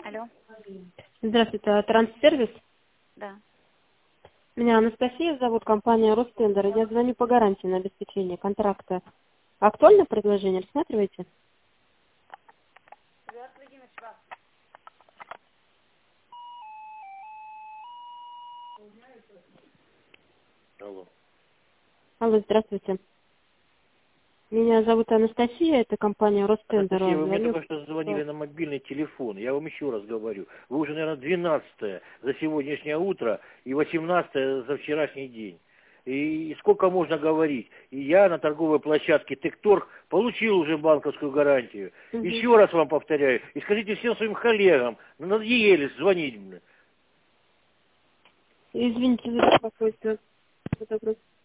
Алло, Здравствуйте, Транссервис. да. Меня Анастасия зовут, компания Ростендер. Я звоню по гарантии на обеспечение контракта. Актуальное предложение, рассматриваете? Алло. Алло, здравствуйте. Меня зовут Анастасия, это компания Ростендер. Анастасия, вы мне Звоню только что звонили на мобильный телефон. Я вам еще раз говорю. Вы уже, наверное, 12 за сегодняшнее утро и 18 за вчерашний день. И сколько можно говорить? И я на торговой площадке Текторг получил уже банковскую гарантию. Еще раз вам повторяю. И скажите всем своим коллегам, надоели звонить мне. Извините за беспокойство.